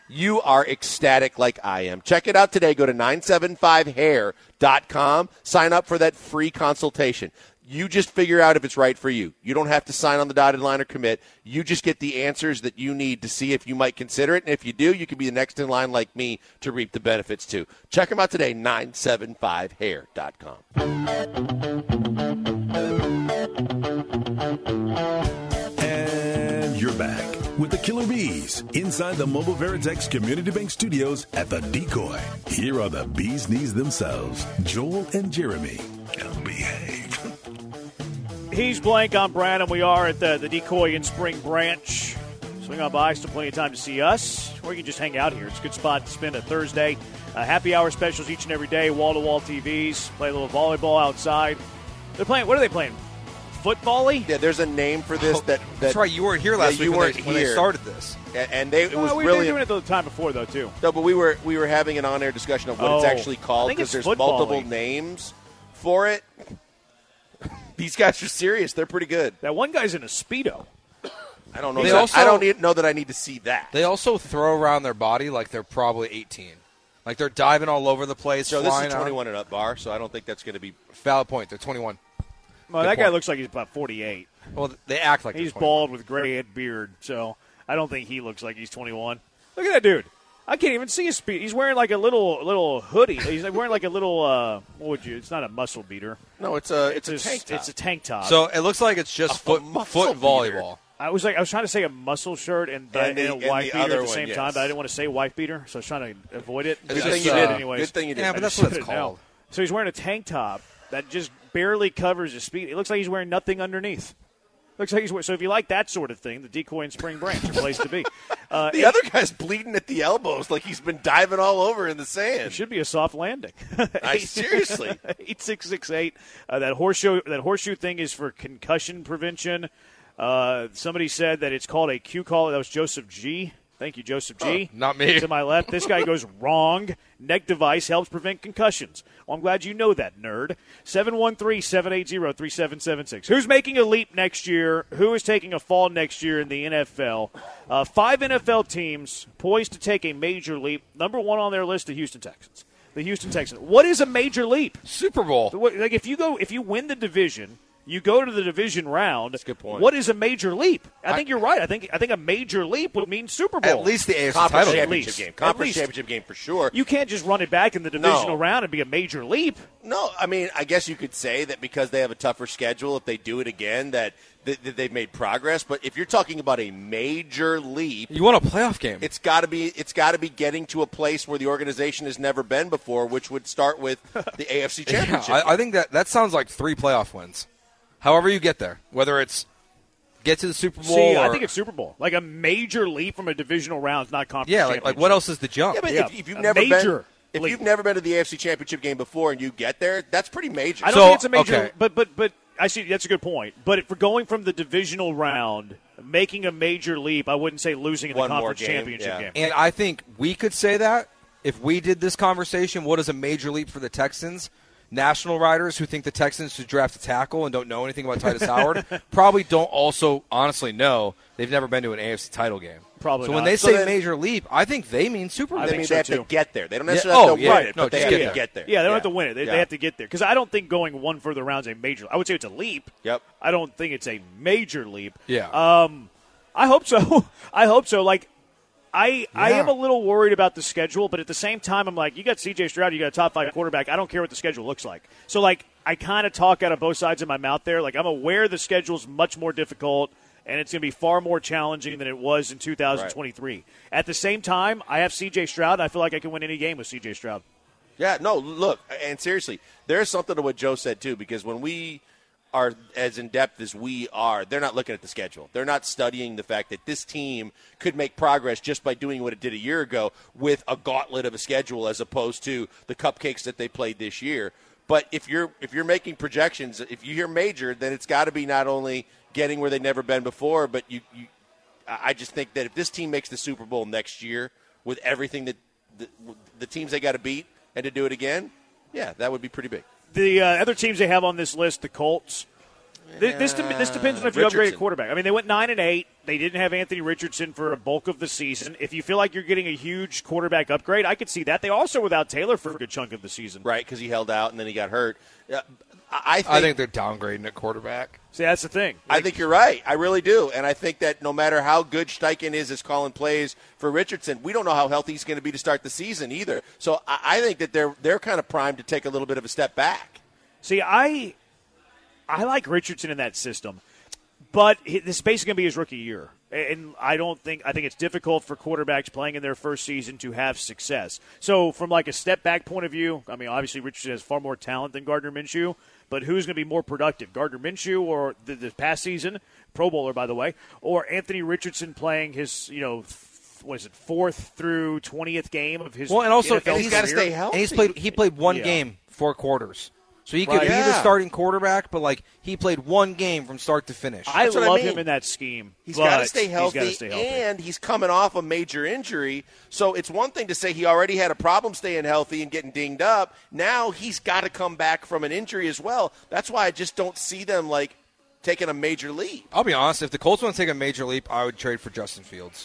you are ecstatic like I am. Check it out today. Go to nine seven five hair dot com. Sign up for that free consultation. You just figure out if it's right for you. You don't have to sign on the dotted line or commit. You just get the answers that you need to see if you might consider it. And if you do, you can be the next in line like me to reap the benefits too. Check them out today, nine seven five hair dot com.
And you're back with the Killer Bees inside the Mobile Veritex Community Bank Studios at the Decoy. Here are the Bees Knees themselves, Joel and Jeremy. Now behave.
He's Blank. I'm Brandon. We are at the, the Decoy in Spring Branch. Swing on by. Still plenty of time to see us. Or you can just hang out here. It's a good spot to spend a Thursday. Uh, happy hour specials each and every day. Wall-to-wall T Vs. Play a little volleyball outside. They're playing. What are they playing? Foot volley?
Yeah, there's a name for this.
Oh,
that, that
that's right. You weren't here last
yeah, you
week when,
weren't
they, when they
here.
started this.
And, and they, it was
well, we
brilliant.
were doing it the time before, though, too.
No, but we were we were having an on-air discussion of what
Oh,
it's actually
I
called
think
because
it's
there's
foot
multiple
volley.
names for it. These guys are serious. They're pretty good.
That one guy's in a Speedo.
I don't know.
They
That,
also-
I don't need, know that I need to see that.
They also throw around their body like they're probably eighteen. Like they're diving all over the place.
So this
flying
is
out.
twenty-one and up bar, so I don't think that's going to be.
Valid point. They're twenty-one.
Well,
Good
that guy
point.
looks like he's about forty-eight.
Well, they act like
He's
they're twenty-one.
bald with gray head beard, so I don't think he looks like he's twenty-one. Look at that dude. I can't even see his speed. He's wearing like a little little hoodie. He's like wearing like a little, uh, what would you, it's not a muscle beater.
No, it's a it's,
It's,
a tank top.
It's a tank top.
So it looks like it's just
A
foot
muscle
foot
beater.
volleyball.
I was like, I was trying to say a muscle shirt and,
And
and,
the-
a
and
wife
the
beater
other
at the
one,
same
yes.
time, but I didn't want to say wife beater, so I was trying to avoid it.
Good
It's
thing
just,
you
uh,
did.
anyways.
Good thing you did.
Yeah, but
I
that's
just
what
said
it's
it now.
called.
So he's wearing a tank top that just barely covers his speed. It looks like he's wearing nothing underneath. Looks like he's wearing, so if you like that sort of thing, the Decoy in Spring Branch, your place to be. Uh,
The other guy's bleeding at the elbows like he's been diving all over in the
It
sand.
should be a soft landing.
I, seriously.
eight six six eight. Uh, that horseshoe that horseshoe thing is for concussion prevention. Uh, somebody said that it's called a Q call. That was Joseph G. Thank you, Joseph G.
Oh, not me.
To my left. This guy goes wrong. Neck device helps prevent concussions. Well, I'm glad you know that, nerd. seven one three, seven eight zero, three seven seven six. Who's making a leap next year? Who is taking a fall next year in the N F L? Uh, five N F L teams poised to take a major leap. Number one on their list, the Houston Texans. The Houston Texans. What is a major leap?
Super Bowl.
What- Like if you go, if you win the division, you go to the division round.
That's a good point.
What is a major leap? I think you're right. I think I think a major leap would mean Super Bowl.
At least the A F C
Conference
title.
championship
least.
game.
At
Conference
least.
championship game for sure.
You can't just run it back in the divisional
No.
round and be a major leap.
No, I mean, I guess you could say that because they have a tougher schedule, if they do it again, that, that, that they've made progress. But if you're talking about a major leap,
You want a playoff game.
it's got to be it's got to be getting to a place where the organization has never been before, which would start with the A F C
Yeah,
Championship.
I, I think that that sounds like three playoff wins. However you get there, whether it's get to the Super Bowl.
See, I
or-
think it's Super Bowl. Like a major leap from a divisional round is not conference.
yeah. Like, like what
championship.
else is the jump?
yeah, but
Yeah,
if, if you've
a
never
major
been if
leap.
you've never been to the A F C Championship game before and you get there, that's pretty major.
I don't
So,
think it's a major,
okay.
but but but I see that's a good point. But if we're going from the divisional round, making a major leap, I wouldn't say losing in the
One more
conference
game,
championship
yeah.
game.
And I think we could say that if we did this conversation, what is a major leap for the Texans? National writers who think the Texans should draft a tackle and don't know anything about Titus Howard probably don't also honestly know they've never been to an A F C title game.
Probably
So when
not.
they
So
say
then-
major leap, I think they mean Super Bowl.
I
I
think
mean,
so,
they have
too.
to get there. They don't
Yeah.
necessarily
Oh,
have to
yeah.
win it,
No,
but they
just
have
get
to
there.
get there.
Yeah, they don't
yeah.
have to win it. They,
Yeah.
they have to get there. Because I don't think going one further round is a major. I would say it's a leap.
Yep.
I don't think it's a major leap.
Yeah.
Um, I hope so. I hope so. Like, I I
Yeah.
am a little worried about the schedule, but at the same time, I'm like, you got C J Stroud, you got a top five quarterback. I don't care what the schedule looks like. So, like, I kind of talk out of both sides of my mouth there. Like, I'm aware the schedule's much more difficult, and it's going to be far more challenging than it was in two thousand twenty-three. Right. At the same time, I have C J Stroud, and I feel like I can win any game with C J Stroud.
Yeah, no, look, and seriously, there's something to what Joe said, too, because when we are as in-depth as we are, they're not looking at the schedule. They're not studying the fact that this team could make progress just by doing what it did a year ago with a gauntlet of a schedule as opposed to the cupcakes that they played this year. But if you're if you're making projections, if you hear major, then it's got to be not only getting where they've never been before, but you, you I just think that if this team makes the Super Bowl next year with everything that the, the teams they got to beat and to do it again, yeah, that would be pretty big.
The uh, other teams they have on this list, the Colts, This this, de- this depends on if you upgrade a quarterback. I mean, they went nine and eight. They didn't have Anthony Richardson for a bulk of the season. If you feel like you're getting a huge quarterback upgrade, I could see that. They also without Taylor for a good chunk of the season,
right? Because he held out and then he got hurt. Uh, I think,
I think they're downgrading at quarterback.
See, that's the thing.
Like, I think you're right. I really do. And I think that no matter how good Steichen is as calling plays for Richardson, we don't know how healthy he's going to be to start the season either. So I, I think that they're they're kind of primed to take a little bit of a step back.
See, I I like Richardson in that system, but this is basically going to be his rookie year. And I don't think – I think it's difficult for quarterbacks playing in their first season to have success. So from like a step-back point of view, I mean, obviously Richardson has far more talent than Gardner Minshew, but who's going to be more productive, Gardner Minshew or the, the past season, Pro Bowler, by the way, or Anthony Richardson playing his, you know, what is it, fourth through twentieth game of his
Well, and also
N F L
he's got to
career?
stay healthy.
And he's played. He played one
Yeah.
game, four quarters. So he could
Right.
be the
Yeah.
starting quarterback, but like he played one game from start to finish.
I
That's what I
love
mean.
him in that scheme.
He's
but
got to stay healthy,
He's got to stay healthy.
and he's coming off a major injury. So it's one thing to say he already had a problem staying healthy and getting dinged up. Now he's got to come back from an injury as well. That's why I just don't see them like taking a major leap.
I'll be honest. If the Colts want to take a major leap, I would trade for Justin Fields.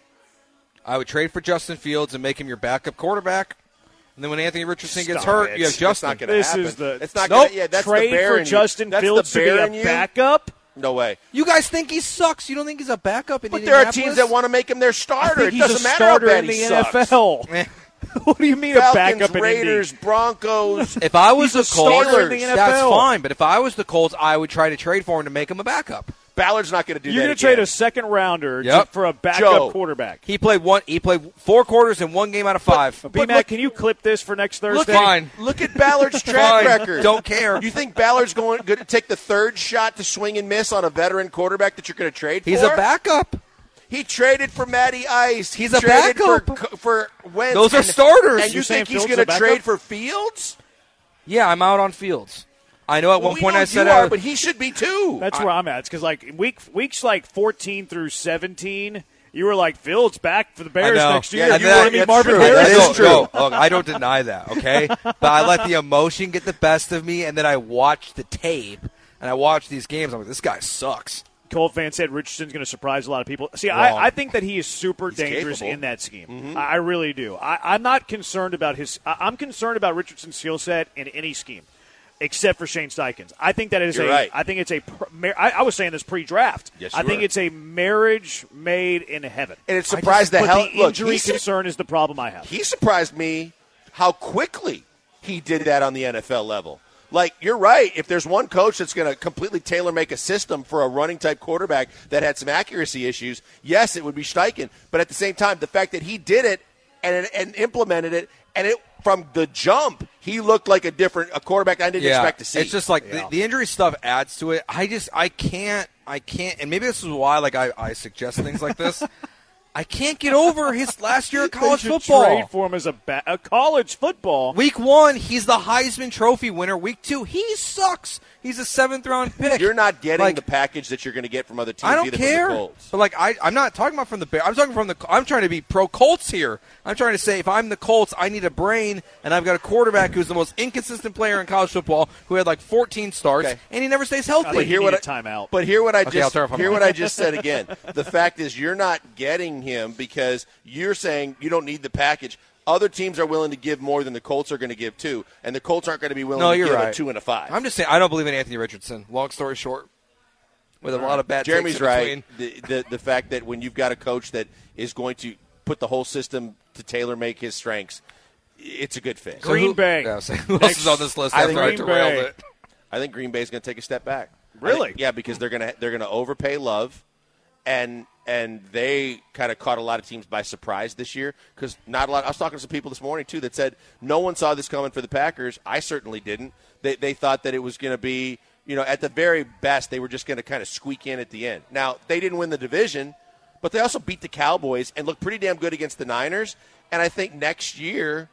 I would trade for Justin Fields and make him your backup quarterback. And then when Anthony Richardson gets
Stop
hurt,
it.
you have
That's
Justin.
not going to
This
happen.
is the
it's not
Nope.
gonna, yeah, that's
trade
the bear
for
in you.
Justin
That's
Fields
the
to be
bear
a
in you.
backup.
No way.
You guys think he sucks. You don't think he's a backup in
But there are
Indianapolis?
teams that want to make him their
I
starter.
think
It
he's
doesn't
a
matter
starter
how bad
in the
he
N
sucks.
F L.
Eh.
What do you mean a
Falcons,
backup in
Raiders,
Indy?
Broncos.
If I was
He's
the
a
Colts,
starter in the N F L.
that's fine. But if I was the Colts, I would try to trade for him to make him a backup.
Ballard's not going to do
You're
that
going to trade
again.
a second rounder
Yep.
to, for a backup
Joe.
quarterback.
He played one. He played four quarters in one game out of five.
But
B-Mac,
look-
can you clip this for next
Look,
Thursday?
Fine.
look at Ballard's track
Fine.
record.
Don't care.
You think Ballard's going, going to take the third shot to swing and miss on a veteran quarterback that you're going to trade
He's
for?
a backup.
He traded for Matty Ice. He
He's a
traded
backup.
For, for Wentz.
Those are
and,
starters.
And you
You're saying
think he's
Fields
going
a
to
backup?
trade for Fields?
Yeah, I'm out on Fields. I know at
Well,
one
we
point
know
I said
you
I
are,
was-
but he should be too.
That's where I'm at. It's because like week weeks like fourteen through seventeen, you were like Fields back for the
I
Bears
know.
next year.
Yeah,
you
that-
want to be
that's
Marvin
true.
I,
Harrison?
That is
don't,
true.
no, look, I don't deny that, okay? But I let the emotion get the best of me, and then I watched the tape, and I watched these games. I'm like, this guy sucks.
Colt fan said Richardson's going to surprise a lot of people. See,
Wrong.
I, I think that he is super
He's
dangerous
capable.
in that scheme.
Mm-hmm.
I, I really do. I, I'm not concerned about his. I, I'm concerned about Richardson's skill set in any scheme, except for Shane Steichen's. I think that is
You're
a.
right.
I think it's a. pr- Mar- I, I was saying this pre-draft.
Yes,
I
you
think
were.
it's a marriage made in heaven.
And it surprised the
but
hell.
the
Look,
injury
he, su-
concern is the problem I have.
he surprised me how quickly he did that on the N F L level. Like, you're right. If there's one coach that's going to completely tailor make a system for a running type quarterback that had some accuracy issues, yes, it would be Steichen. But at the same time, the fact that he did it and and implemented it, and it from the jump, he looked like a different a quarterback I didn't
Yeah,
expect to see.
it's just like
Yeah.
the, the injury stuff adds to it. I just, I can't, I can't, and maybe this is why, like, I, I suggest things like this. I can't get over his last year of
They
college
should
football.
Trade for him as a, ba- a college football.
Week one, he's the Heisman Trophy winner. Week two, he sucks. He's a seventh round pick.
You're not getting
Like,
the package that you're going to get from other teams
I don't
either
care.
from the Colts.
But like, I, I'm not talking about from the Bears. I'm talking from the. I'm trying to be pro Colts here. I'm trying to say if I'm the Colts, I need a brain, and I've got a quarterback who's the most inconsistent player in college football, who had like fourteen starts,
Okay.
and he never stays healthy.
I
But
think
hear
you
what
need
I,
a timeout.
But hear what I
Okay, I'll
just
turn off my
hear
mic.
what I just said again. The fact is, you're not getting him because you're saying you don't need the package. Other teams are willing to give more than the Colts are going to give too, and the Colts aren't going to be willing
No,
to
you're
give
right.
a two and a five.
I'm just saying, I don't believe in Anthony Richardson. Long story short, with a lot of bad.
Jeremy's
takes in
right.
between.
The, the the fact that when you've got a coach that is going to put the whole system to tailor make his strengths, it's a good fit.
So
Green
who,
Bay.
Yeah, so who else
Next-
is on this list
I
after
think
I
Green
derailed
Bay.
it?
I think Green Bay's going to take a step back. I
Really?
think- yeah, because they're going to they're going to overpay Love, and and they kind of caught a lot of teams by surprise this year because not a lot. I was talking to some people this morning too that said no one saw this coming for the Packers. I certainly didn't. They they thought that it was going to be, you know, at the very best they were just going to kind of squeak in at the end. Now they didn't win the division, but they also beat the Cowboys and looked pretty damn good against the Niners. And I think next year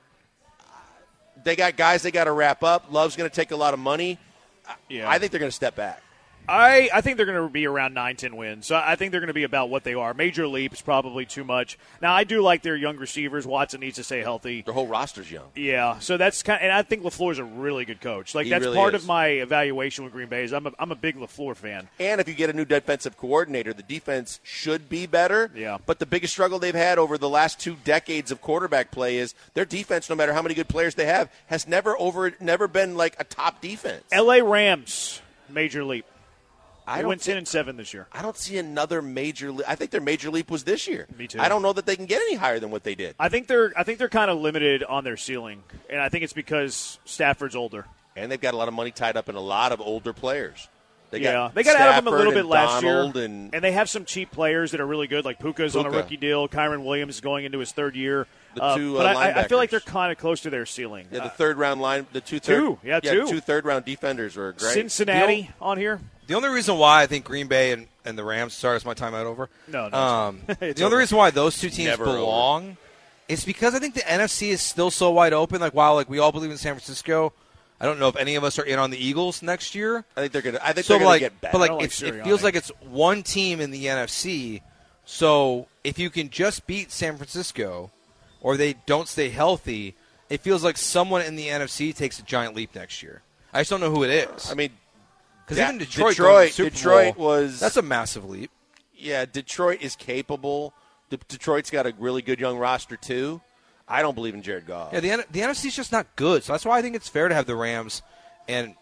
they got guys they got to wrap up. Love's going to take a lot of money.
Yeah.
I think they're going to step back.
I, I think they're going to be around nine, ten wins. So I think they're going to be about what they are. Major leap is probably too much. Now, I do like their young receivers. Watson needs to stay healthy.
Their whole roster's young.
Yeah, so that's kind of, and I think LaFleur's a really good coach. Like,
He
that's
really
part
is.
of my evaluation with Green Bay is I'm a, I'm a big LaFleur fan.
And if you get a new defensive coordinator, the defense should be better.
Yeah.
But the biggest struggle they've had over the last two decades of quarterback play is their defense, no matter how many good players they have, has never over never been like a top defense.
L A Rams, major leap.
I
They
don't
went
see-
ten and seven this year.
I don't see another major leap. I think their major leap was this year.
Me too.
I don't know that they can get any higher than what they did.
I think they're I think they're kind of limited on their ceiling, and I think it's because Stafford's older.
And they've got a lot of money tied up in a lot of older players. They
yeah,
got
they got out of him a
Stafford
little bit
and
last
Donald
year,
And,
they have some cheap players that are really good. Like Puka's on a
Puka.
rookie deal. Kyron Williams is going into his third year.
The
Uh,
two,
but
uh,
I, I feel like
linebackers.
they're kind of close to their ceiling.
yeah, the
Uh,
third round line, the two third,
Two, yeah, two.
two third round defenders were great.
Cincinnati on here.
The only reason why I think Green Bay and, and the Rams, sorry, is my timeout over?
No, no,
Um,
it's
the only
over.
reason why those two teams
Never
belong is because I think the N F C is still so wide open. Like, while like we all believe in San Francisco, I don't know if any of us are in on the Eagles next year.
I think they're gonna. I think
So
they're gonna
like,
get better.
but
I
like,
don't like
it's,
Sirianni.
it feels like it's one team in the N F C. So if you can just beat San Francisco, or they don't stay healthy, it feels like someone in the N F C takes a giant leap next year. I just don't know who it is.
I mean,
Because
Da-
even Detroit,
Detroit-
going to the Super
Detroit
Bowl,
was-
that's a massive leap.
yeah, Detroit is capable. De- Detroit's got a really good young roster too. I don't believe in Jared Goff.
Yeah, the N- the N F C is just not good. So that's why I think it's fair to have the Rams and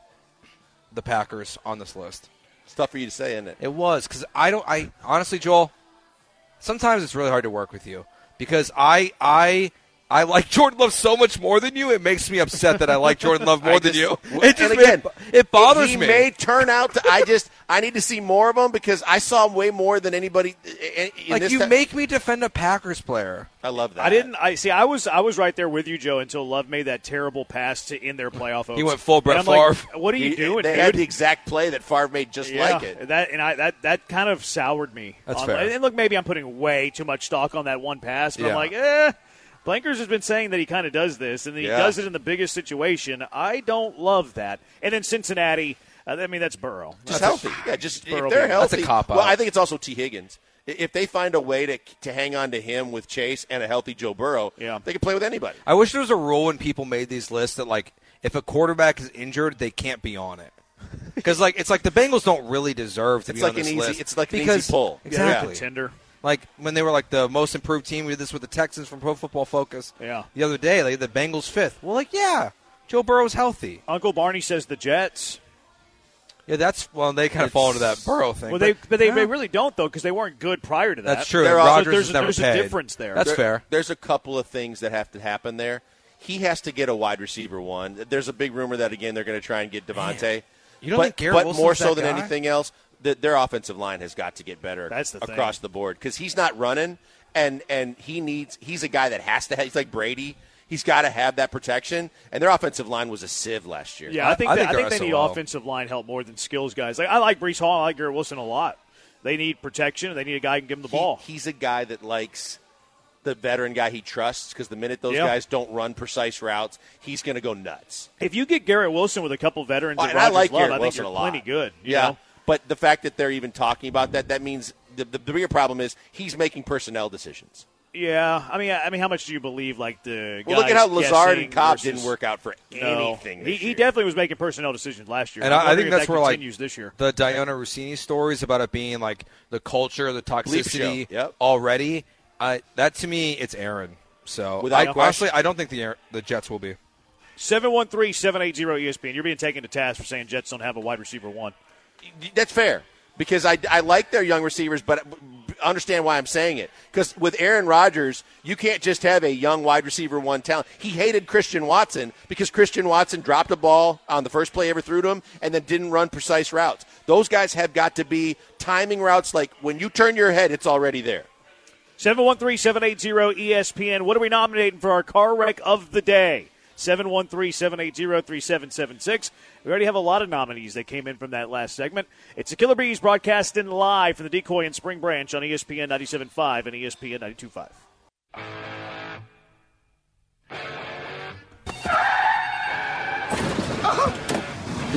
the Packers on this list.
It's tough for you to say, isn't it?
It was because I don't. I honestly, Joel, sometimes it's really hard to work with you because I I I like Jordan Love so much more than you. It makes me upset that I like Jordan Love more
I
than
just-
you. It just
and again,
it, it bothers
he
me.
may turn out to. I just I need to see more of him because I saw way more than anybody. In
like
this
you
ti-
make me defend a Packers player.
I love that.
I didn't. I see. I was. I was right there with you, Joe, until Love made that terrible pass to in their playoff. Hopes.
He went full Brett
And I'm like,
Favre.
what are you
He-
doing,
They
dude?
had the exact play that Favre made just
yeah,
like it.
That and I that that kind of soured me.
That's
on,
fair.
And look, maybe I'm putting way too much stock on that one pass, but
Yeah.
I'm like, eh. Blankers has been saying that he kind of does this, and he
Yeah.
does it in the biggest situation. I don't love that. And then Cincinnati, uh, I mean, that's Burrow.
Just
That's-
healthy. Yeah, just
Burrow
if they're
being-
healthy.
That's a cop-out.
Well, I think it's also T. Higgins. I- If they find a way to to hang on to him with Chase and a healthy Joe Burrow,
Yeah.
they can play with anybody.
I wish there was a rule when people made these lists that like if a quarterback is injured, they can't be on it. Because like it's like the Bengals don't really deserve to
It's
be
like
on this
an easy-
list.
it's like an easy
because,
pull.
Exactly.
Yeah, Tinder.
Like when they were like the most improved team, we did this with the Texans from Pro Football Focus.
Yeah.
The other day, like the Bengals fifth. Well, like yeah, Joe Burrow's healthy.
Uncle Barney says the Jets.
Yeah, that's well, they kind of fall into that Burrow thing.
Well, they but they,
yeah,
they really don't though because they weren't good prior to that.
that's true.
They're
Rodgers
also-
So there's
has
a-
never
there's a
paid.
difference there.
That's
There-
fair.
There's a couple of things that have to happen there. He has to get a wide receiver one. There's a big rumor that again they're going to try and get Devontae.
You don't
but,
think Garrett
but
Wilson's
more so
that
than
guy?
anything else, that their offensive line has got to get better.
That's the thing.
across the board because he's not running, and and he needs. He's a guy that has to. Have, he's like Brady. He's got to have that protection, and their offensive line was a sieve last year.
Yeah, I think
I
that,
think
I think
they're
they need
S O L.
offensive line help more than skills guys. Like I like Brees Hall, I like Garrett Wilson a lot. They need protection. They need a guy who can give them the
He-
ball.
he's a guy that likes the veteran guy he trusts because the minute those
Yeah.
guys don't run precise routes, he's going to go nuts.
If you get Garrett Wilson with a couple veterans,
Oh,
that
and I
Rodgers
like
love,
Garrett
I think
Wilson
you're
a lot.
plenty good. you
Yeah,
know?
but the fact that they're even talking about that, that means the, the, the bigger problem is he's making personnel decisions.
Yeah, I mean, I I mean, how much do you believe like the?
Well, look at
guys
how Lazard
guessing
and Cobb
versus-
didn't work out for
No.
anything.
He,
This
he
year.
definitely was making personnel decisions last year.
And
I'm
I, I
wondering
think
if
that's
that
where like
continues this year.
the Diana Rossini stories about it being like the culture, the toxicity
show. Yep.
already. I that to me, it's Aaron. So
Without
I,
question.
honestly, I don't think the Aaron- the Jets will be.
seven one three, seven eight zero E S P N. You're being taken to task for saying Jets don't have a wide receiver one.
That's fair because I, I like their young receivers, but understand why I'm saying it. Because with Aaron Rodgers, you can't just have a young wide receiver one talent. He hated Christian Watson because Christian Watson dropped a ball on the first play ever threw to him and then didn't run precise routes. Those guys have got to be timing routes like when you turn your head, it's already there.
seven one three, seven eight zero E S P N. What are we nominating for our car wreck of the day? seven one three, seven eight zero, three seven seven six. We already have a lot of nominees that came in from that last segment. It's the Killer Bees broadcasting live from the Decoy and Spring Branch on E S P N ninety-seven point five and E S P N ninety-two point five.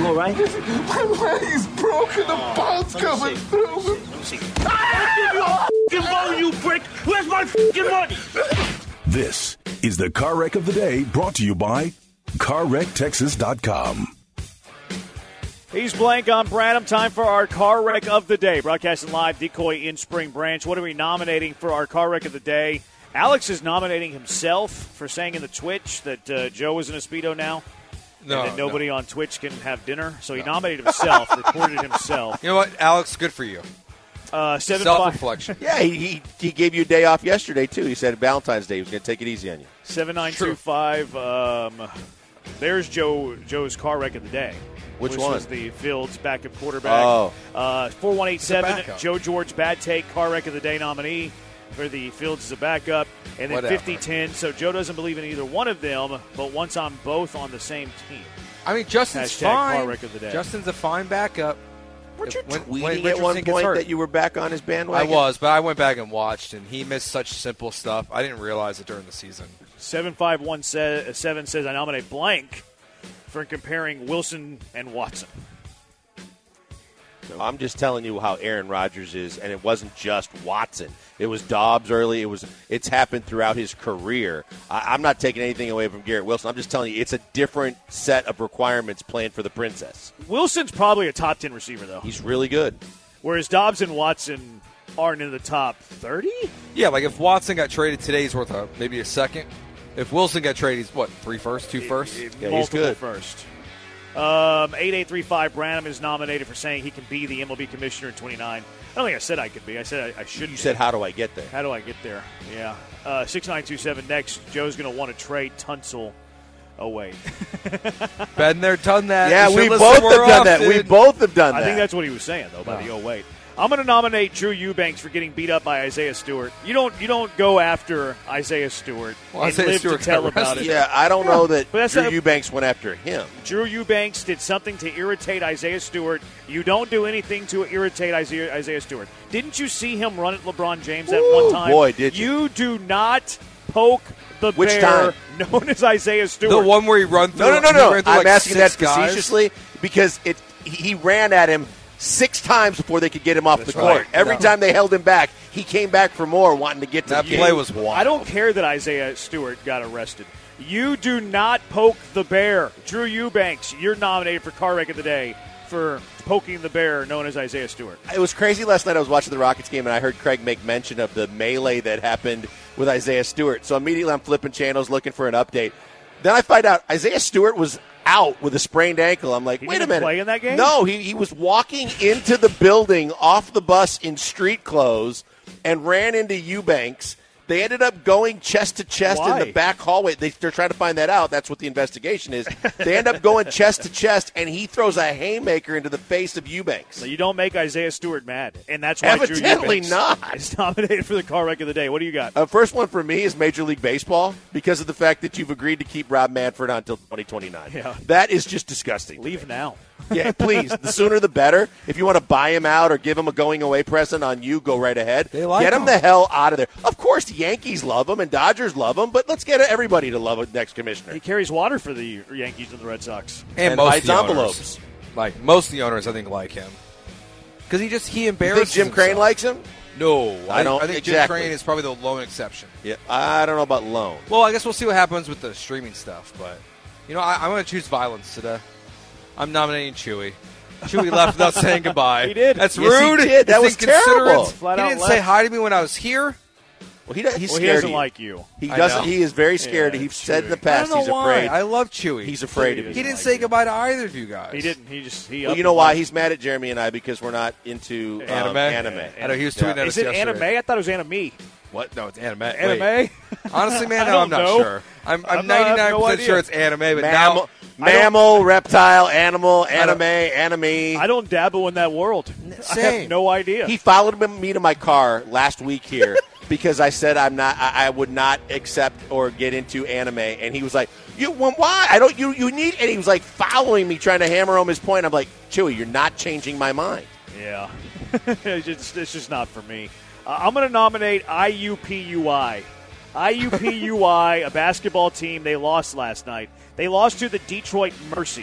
You all right?
My leg's broken. The
Oh,
bone's
let me
coming
see.
through.
Let me see. Ah! Give me your f***ing money, you prick! Where's my f***ing money?
This is the Car Wreck of the Day, brought to you by car wreck texas dot com.
He's Blank on Branham. Time for our Car Wreck of the Day. Broadcasting live, Decoy in Spring Branch. What are we nominating for our Car Wreck of the Day? Alex is nominating himself for saying in the Twitch that uh, Joe is in a Speedo now.
No,
and that nobody
no.
on Twitch can have dinner. So he no. nominated himself, recorded himself.
You know what, Alex? Good for you.
Uh, seven
Self-reflection.
Yeah, he, he he gave you a day off yesterday, too. He said Valentine's Day he was going to take it easy on you.
seven nine two five. Um, there's Joe Joe's Car Wreck of the Day.
Which
which
one?
was the Fields backup quarterback.
Oh.
Uh, four one eight seven,
backup.
Joe George Bad Take, Car Wreck of the Day nominee for the Fields as a backup. And then
Whatever.
fifty ten, so Joe doesn't believe in either one of them, but wants on both on the same team.
I mean, Justin's
Hashtag
fine.
Car Wreck of the Day.
Justin's a fine backup.
Weren't you
When-
tweeting
when
at
Richardson
one
gets
point
hurt.
that you were back on his
I
bandwagon?
was, but I went back and watched, and he missed such simple stuff. I didn't realize it during the season.
seven five one seven says, I nominate blank for comparing Wilson and Watson.
I'm just telling you how Aaron Rodgers is, and it wasn't just Watson. It was Dobbs early. It was. It's happened throughout his career. I, I'm not taking anything away from Garrett Wilson. I'm just telling you it's a different set of requirements planned for the Princess.
Wilson's probably a top ten receiver, though.
He's really good.
Whereas Dobbs and Watson aren't in the top thirty?
Yeah, like if Watson got traded today, he's worth a, maybe a second. If Wilson got traded, he's what, three first, two first?
Yeah, he's
Multiple
good.
first. Um, eight eight three five Branham is nominated for saying he can be the M L B commissioner in twenty-nine. I don't think I said I could be. I said I, I should
You
be.
said, how do I get there?
How do I get there? Yeah. Uh, six nine two seven next. Joe's going to want to trade Tunsil away.
Been there, done that.
Yeah,
You
we
should
both
listen
have
more
done that.
often.
We both have done that.
I think that's what he was saying, though, by
No.
the oh eight. I'm going to nominate Drew Eubanks for getting beat up by Isaiah Stewart. You don't you don't go after Isaiah Stewart
Well,
and
Isaiah
live
Stewart
to tell
got
about
arrested.
it.
Yeah, I don't know that
But that's
Drew
not-
Eubanks went after him.
Drew Eubanks did something to irritate Isaiah Stewart. You don't do anything to irritate Isaiah, Isaiah Stewart. Didn't you see him run at LeBron James that
Ooh,
one time?
boy, did you.
You do not poke the
Which
bear
time?
known as Isaiah Stewart.
The one where he run through.
No, no, no,
he
no.
ran through
I'm
like
asking that
six guys.
facetiously because it he ran at him six times before they could get him off
That's
the court.
right.
Every
No.
time they held him back, he came back for more, wanting to get to
That
the
play
game.
was wild.
I don't care that Isaiah Stewart got arrested. You do not poke the bear. Drew Eubanks, you're nominated for Car Wreck of the Day for poking the bear known as Isaiah Stewart.
It was crazy last night. I was watching the Rockets game, and I heard Craig make mention of the melee that happened with Isaiah Stewart. So immediately I'm flipping channels looking for an update. Then I find out Isaiah Stewart was out with a sprained ankle. I'm like,
He
wait a
didn't
minute.
play in that game?
No, he, he was walking into the building off the bus in street clothes and ran into Eubanks. They ended up going chest to chest
Why?
in the back hallway. They, they're trying to find that out. That's what the investigation is. They end up going chest to chest, and he throws a haymaker into the face of Eubanks.
So you don't make Isaiah Stewart mad, and that's why
Evidently
Drew Eubanks
not.
is nominated for the Car Wreck of the Day. What do you got?
Uh, first one for me is Major League Baseball because of the fact that you've agreed to keep Rob Manfred on until twenty twenty-nine.
Yeah.
That is just disgusting.
Leave now.
Yeah, please. The sooner the better. If you want to buy him out or give him a going away present on you, go right ahead.
They like
get him
him.
the hell out of there. Of course, the Yankees love him and Dodgers love him, but let's get everybody to love a next commissioner.
He carries water for the Yankees and the Red Sox.
And,
And
most
hides
of the owners.
envelopes.
Like most of the owners, I think like him because he just he
You
embarrasses.
think Jim Crane
himself.
likes him?
No,
I
I,
don't-
I think
exactly.
Jim Crane is probably the lone exception.
Yeah, I don't know about loan.
Well, I guess we'll see what happens with the streaming stuff, but you know, I, I'm going to choose violence today. I'm nominating Chewy. Chewy left without saying goodbye.
He did.
That's
Yes, he
rude.
did. That
It's
was terrible.
inconsiderate.
Flat
he
out
didn't
left.
say hi to me when I was here.
Well, he, does- he's
Well, he
scared
doesn't
of you.
like you.
He
I
doesn't.
know.
He is very scared.
Yeah,
He's said in the
Chewy.
past
I don't
he's
know why.
afraid.
I love Chewy.
He's afraid of
He
you.
He didn't
like
say
you.
goodbye to either of you guys.
He didn't. He just he.
Well,
up
you know
and
why
left.
he's mad at Jeremy and I because we're not into um,
Anime?
anime.
I know he was
Yeah.
tweeting at
Is
us
it
yesterday.
anime? I thought it was anime.
What? No, it's anime.
Anime?
Wait. Honestly, man,
I
no, I'm
don't
not
know.
sure. I'm, I'm
I'm not- I have no
ninety-nine percent
idea.
sure it's anime, but
Mammal,
now
mammal reptile, animal, anime,
don't-
anime.
I don't dabble in that world. I
Same.
have no idea.
He followed me to my car last week here because I said I'm not. I, I would not accept or get into anime, and he was like, "You? Well, why? I don't. You? You need?" And he was like following me, trying to hammer home his point. I'm like, Chewy, you're not changing my mind.
Yeah. it's, just, it's just not for me. Uh, I'm going to nominate I U P U I. I U P U I, a basketball team, they lost last night. They lost to the Detroit Mercy.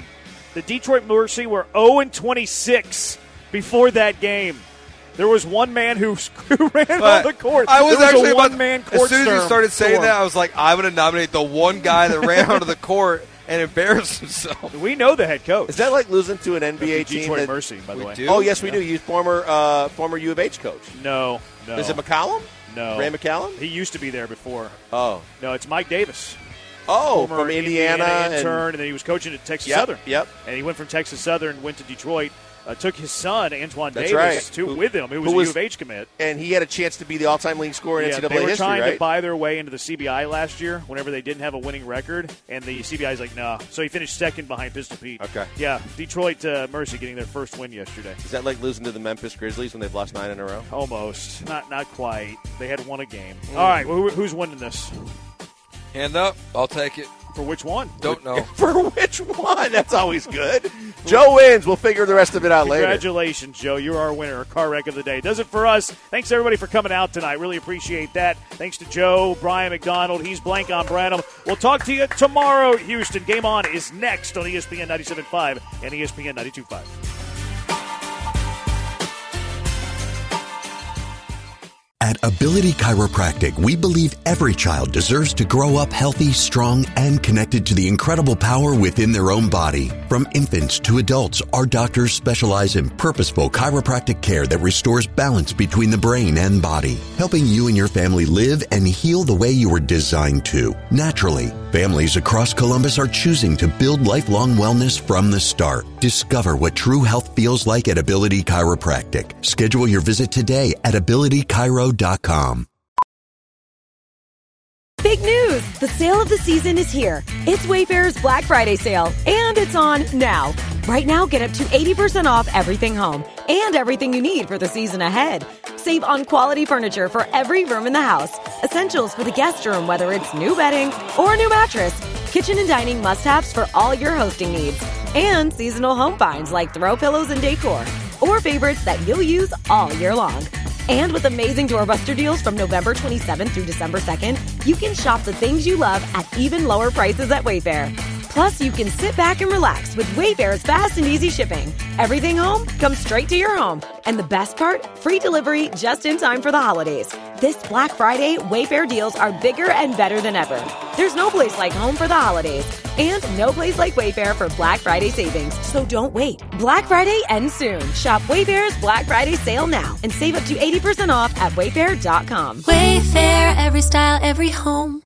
the Detroit Mercy were oh and twenty-six before that game. There was one man who, who ran
But
on the court.
I was,
there was
actually
a
about-
one-man court
As soon as you
storm
started saying
storm.
that, I was like, I'm going to nominate the one guy that ran onto the court and embarrassed himself.
We know the head coach.
Is that like losing to an N B A
The
team?
Detroit
that-
Mercy, by the
We
way.
do?
Oh, yes, we
Yeah.
do. You former uh, former U of H coach.
No, no.
Is it McCallum?
No.
Ray McCallum?
He used to be there before.
Oh.
No, it's Mike Davis.
Oh,
Former
from Indiana. and-
intern, and then he was coaching at Texas
Yep,
Southern.
yep.
And he went from Texas Southern, went to Detroit, uh, took his son, Antoine
That's
Davis,
right.
to,
Who-
with him. Who was
who
a
was-
U of H commit.
And he had a chance to be the all-time leading scorer in
Yeah,
N C double
they
A
were
history,
trying
right?
to buy their way into the C B I last year whenever they didn't have a winning record, and the C B I's like, nah. So he finished second behind Pistol Pete.
Okay.
Yeah, Detroit uh, Mercy getting their first win yesterday.
Is that like losing to the Memphis Grizzlies when they've lost nine in a row?
Almost. Not not quite. They had won a game.
Mm.
All right, well, who, who's winning this?
Hand up. I'll take it.
For which one?
Don't know.
For which one? That's always good. Joe wins. We'll figure the rest of it out later.
Congratulations, Joe. You're our winner, our car wreck of the day. Does it for us. Thanks, everybody, for coming out tonight. Really appreciate that. Thanks to Joe, Brian McDonald. He's Blank on Branham. We'll talk to you tomorrow. Houston, Game On is next on E S P N ninety-seven point five and E S P N ninety-two point five.
At Ability Chiropractic, we believe every child deserves to grow up healthy, strong, and connected to the incredible power within their own body. From infants to adults, our doctors specialize in purposeful chiropractic care that restores balance between the brain and body, helping you and your family live and heal the way you were designed to, naturally. Families across Columbus are choosing to build lifelong wellness from the start. Discover what true health feels like at Ability Chiropractic. Schedule your visit today at ability chiro dot com.
Big news! The sale of the season is here. It's Wayfair's Black Friday sale, and it's on now. Right now, get up to eighty percent off everything home and everything you need for the season ahead. Save on quality furniture for every room in the house. Essentials for the guest room, whether it's new bedding or a new mattress. Kitchen and dining must-haves for all your hosting needs. And seasonal home finds like throw pillows and decor. Or favorites that you'll use all year long. And with amazing doorbuster deals from November twenty-seventh through December second, you can shop the things you love at even lower prices at Wayfair. Plus, you can sit back and relax with Wayfair's fast and easy shipping. Everything home comes straight to your home. And the best part? Free delivery just in time for the holidays. This Black Friday, Wayfair deals are bigger and better than ever. There's no place like home for the holidays. And no place like Wayfair for Black Friday savings. So don't wait. Black Friday ends soon. Shop Wayfair's Black Friday sale now and save up to eighty percent off at wayfair dot com.
Wayfair, every style, every home.